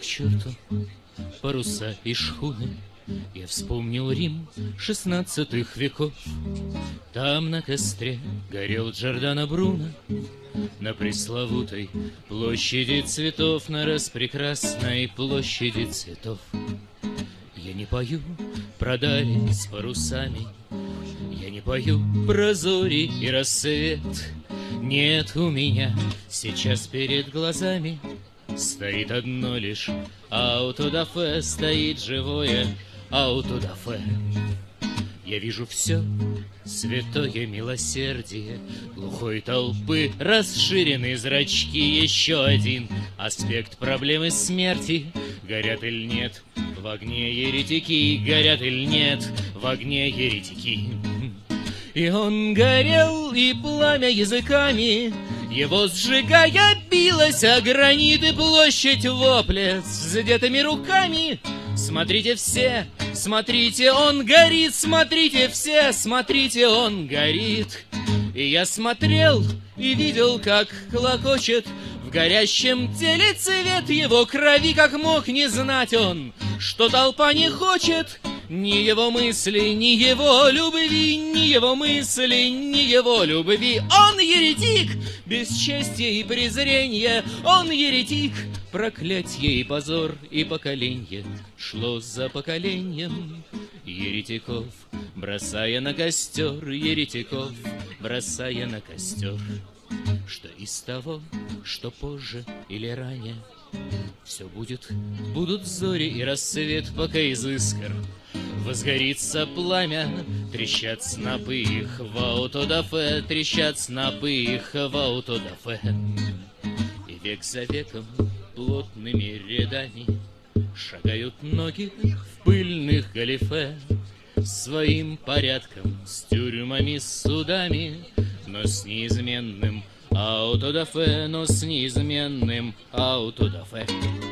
к черту паруса и шхуны. Я вспомнил Рим 16 веков. Там на костре горел Джордано Бруно, на пресловутой площади цветов, на распрекрасной площади цветов. Я не пою про дали с парусами, я не пою про зори и рассвет. Нет, у меня сейчас перед глазами стоит одно лишь аутодафе, стоит живое аутодафе. Я вижу все святое милосердие глухой толпы, расширены зрачки. Еще один аспект проблемы смерти. Горят или нет в огне еретики, горят или нет в огне еретики. И он горел, и пламя языками его сжигая билось о гранит, и площадь вопля с задетыми руками. Смотрите все, смотрите, он горит, смотрите все, смотрите, он горит. И я смотрел и видел, как клокочет в горящем теле цвет его крови. Как мог не знать он, что толпа не хочет ни его мысли, ни его любви, ни его мысли, ни его любви. Он еретик, бесчестие и презрение, он еретик, проклятье и позор, и поколенье шло за поколением еретиков, бросая на костер еретиков, бросая на костер. Что из того, что позже или ранее, все будут зори и рассвет, пока из искр возгорится пламя. Трещат снопы их в аутодафе, трещат снопы их в аутодафе. И век за веком плотными рядами шагают ноги в пыльных галифе, своим порядком, с тюрьмами, с судами, но с неизменным аутодафе, но с неизменным аутодафе.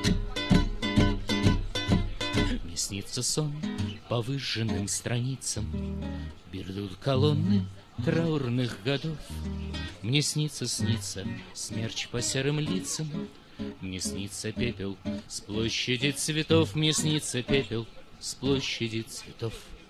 Мне снится сон по выжженным страницам, бердут колонны траурных годов. Мне снится смерч по серым лицам, мне снится пепел с площади цветов, мне снится пепел с площади цветов.